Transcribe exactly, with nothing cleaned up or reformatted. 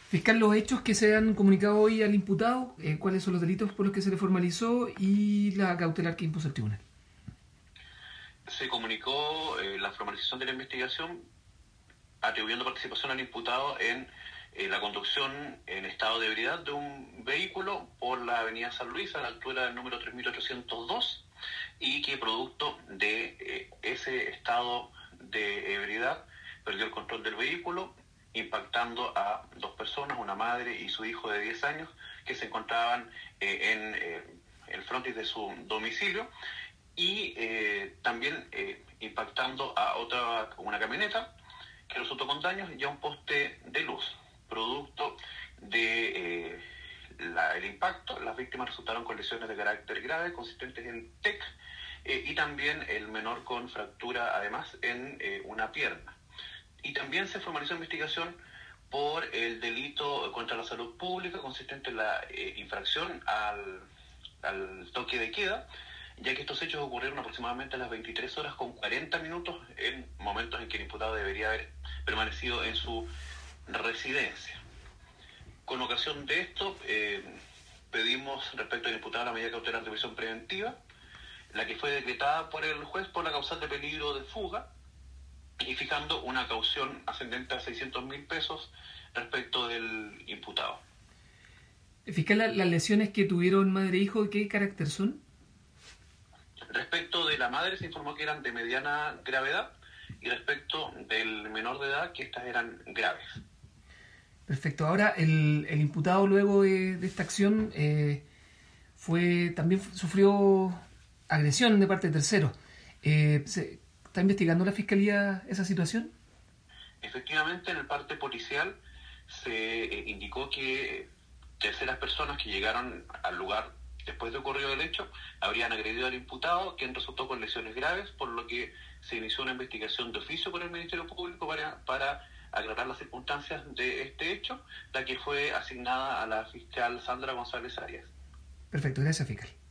Fiscal, los hechos que se han comunicado hoy al imputado, eh, cuáles son los delitos por los que se le formalizó y la cautelar que impuso el tribunal. Se comunicó eh, la formalización de la investigación atribuyendo participación al imputado en eh, la conducción en estado de ebriedad de un vehículo por la avenida San Luis a la altura del número tres mil ochocientos dos y que producto de eh, ese estado de ebriedad perdió el control del vehículo, impactando a dos personas, una madre y su hijo de diez años, que se encontraban eh, en eh, el frontis de su domicilio, y eh, también eh, impactando a otra, una camioneta que resultó con daños y a un poste de luz. Producto de eh, la, el impacto, las víctimas resultaron con lesiones de carácter grave consistentes en T E C eh, y también el menor con fractura además en eh, una pierna. Y también se formalizó investigación por el delito contra la salud pública consistente en la eh, infracción al, al toque de queda, ya que estos hechos ocurrieron aproximadamente a las veintitrés horas con cuarenta minutos en momentos en que el imputado debería haber permanecido en su residencia. Con ocasión de esto, eh, pedimos respecto al imputado la medida cautelar de prisión preventiva, la que fue decretada por el juez por la causal de peligro de fuga, y fijando una caución ascendente a seiscientos mil pesos respecto del imputado. Fiscal, las lesiones que tuvieron madre e hijo, ¿qué carácter son? Respecto de la madre se informó que eran de mediana gravedad y respecto del menor de edad que estas eran graves. Perfecto. Ahora, el, el imputado luego de, de esta acción eh, fue también sufrió agresión de parte de terceros. Eh, ¿se, ¿Está investigando la Fiscalía esa situación? Efectivamente, en el parte policial se eh, indicó que terceras personas que llegaron al lugar después de ocurrido el hecho habrían agredido al imputado, quien resultó con lesiones graves, por lo que se inició una investigación de oficio por el Ministerio Público para, para aclarar las circunstancias de este hecho, la que fue asignada a la fiscal Sandra González Arias. Perfecto, gracias, fiscal.